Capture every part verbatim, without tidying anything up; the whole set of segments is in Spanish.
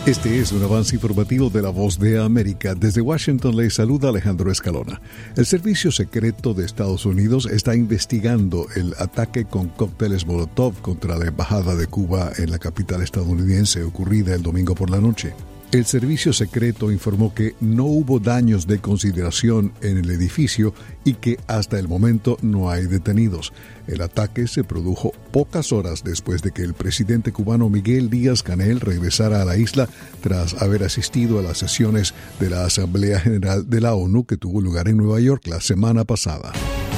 Este es un avance informativo de La Voz de América. Desde Washington le saluda Alejandro Escalona. El Servicio Secreto de Estados Unidos está investigando el ataque con cócteles Molotov contra la Embajada de Cuba en la capital estadounidense ocurrida el domingo por la noche. El Servicio Secreto informó que no hubo daños de consideración en el edificio y que hasta el momento no hay detenidos. El ataque se produjo pocas horas después de que el presidente cubano Miguel Díaz-Canel regresara a la isla tras haber asistido a las sesiones de la Asamblea General de la ONU que tuvo lugar en Nueva York la semana pasada.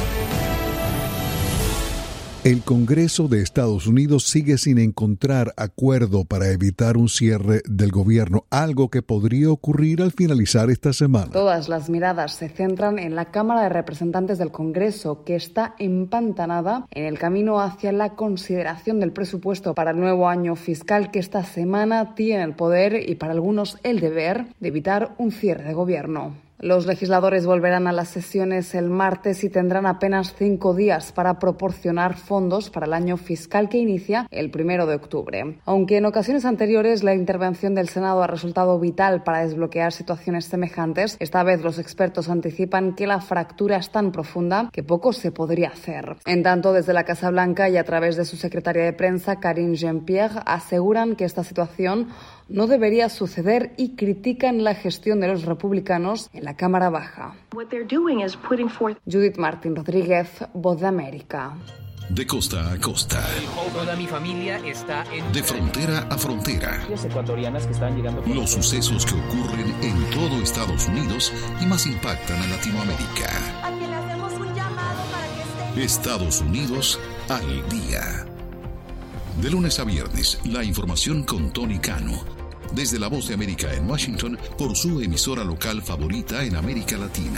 El Congreso de Estados Unidos sigue sin encontrar acuerdo para evitar un cierre del gobierno, algo que podría ocurrir al finalizar esta semana. Todas las miradas se centran en la Cámara de Representantes del Congreso, que está empantanada en el camino hacia la consideración del presupuesto para el nuevo año fiscal, que esta semana tiene el poder y para algunos el deber de evitar un cierre de gobierno. Los legisladores volverán a las sesiones el martes y tendrán apenas cinco días para proporcionar fondos para el año fiscal que inicia el primero de octubre. Aunque en ocasiones anteriores la intervención del Senado ha resultado vital para desbloquear situaciones semejantes, esta vez los expertos anticipan que la fractura es tan profunda que poco se podría hacer. En tanto, desde la Casa Blanca y a través de su secretaria de prensa, Karine Jean-Pierre, aseguran que esta situación no debería suceder y critican la gestión de los republicanos en la Cámara Baja. Forth... Judith Martín Rodríguez, Voz de América. De costa a costa. Toda mi familia está en... De frontera a frontera. Los ecuatorianas que están llegando... Los sucesos que ocurren en todo Estados Unidos y más impactan a Latinoamérica. A quien le hacemos un llamado para que esté... Estados Unidos al día. De lunes a viernes, la información con Tony Cano. Desde La Voz de América en Washington, por su emisora local favorita en América Latina.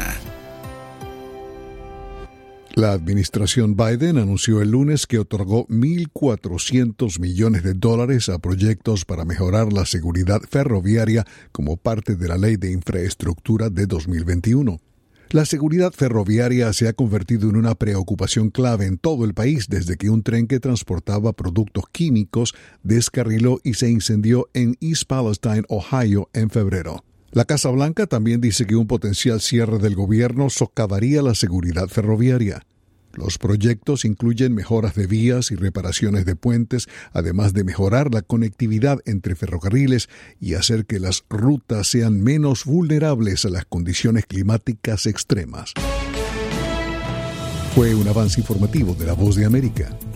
La administración Biden anunció el lunes que otorgó mil cuatrocientos millones de dólares a proyectos para mejorar la seguridad ferroviaria como parte de la Ley de Infraestructura de dos mil veintiuno. La seguridad ferroviaria se ha convertido en una preocupación clave en todo el país desde que un tren que transportaba productos químicos descarriló y se incendió en East Palestine, Ohio, en febrero. La Casa Blanca también dice que un potencial cierre del gobierno socavaría la seguridad ferroviaria. Los proyectos incluyen mejoras de vías y reparaciones de puentes, además de mejorar la conectividad entre ferrocarriles y hacer que las rutas sean menos vulnerables a las condiciones climáticas extremas. Fue un avance informativo de La Voz de América.